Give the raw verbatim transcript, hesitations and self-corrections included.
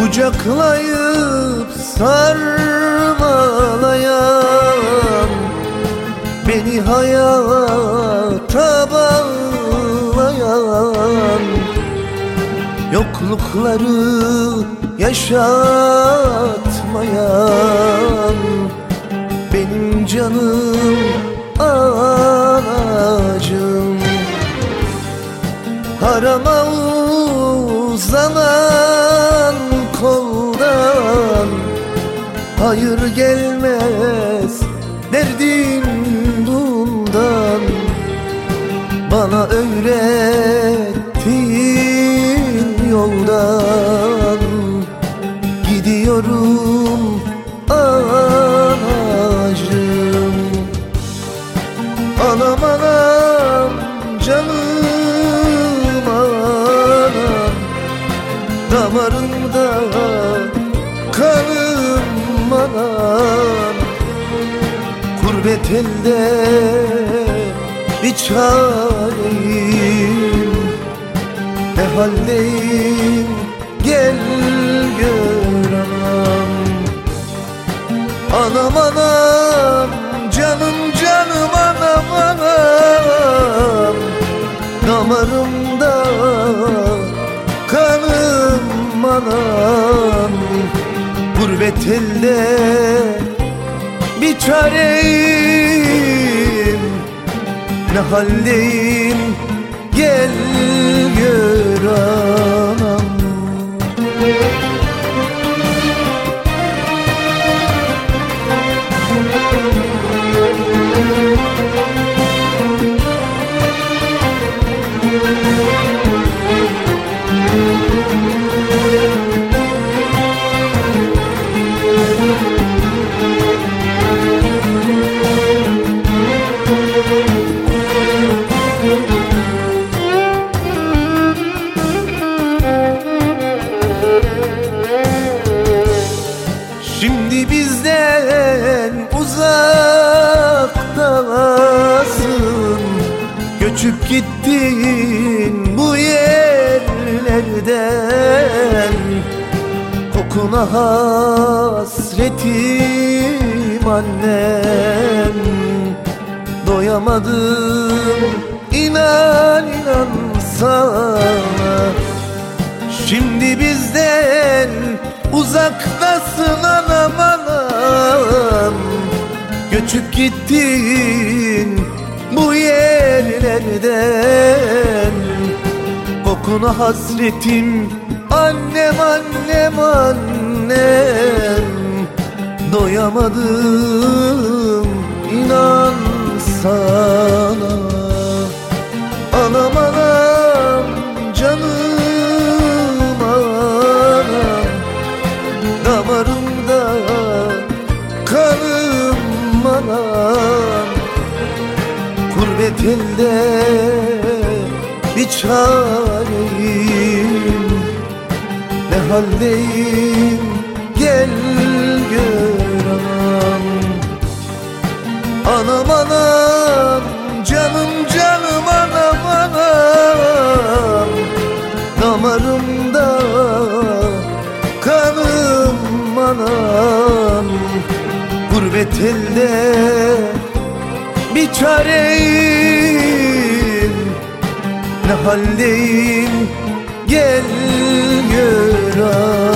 Kucaklayıp sarmalayan, beni hayata bağlayan, yoklukları yaşatmayan, benim canım anacığım. Harama uzanan koldan hayır gelmez derdim bundan. Bana öğrettiğin yoldan gidiyorum anacığım. Anam anam canım anam, damarımda kanım anam. Gurbet elde bir çareyim, ne haldeyim gel gör anam. Anam anam canım canım anam anam, damarımda kanım anam. Gurbet elde bir çareyim, ne haldeyim gel gör anam. Şimdi bizden uzaktasın, göçüp gittin bu yerlerden. Kokuna hasretim annem, doyamadım inan inan sana. Şimdi bizden uzaktasın anam anam, göçüp gittin bu yerlerden. Kokuna hasretim annem annem annem, doyamadım inan sana. Anam anam canım anam, damarımda kanım anam. Gurbet elde bir çareyim, ne haldeyim gel gör anam. Anam anam canım canım anam anam, damarımda kanım anam. Gurbet elde bir çareyim, ne haldeyim gel gör anam.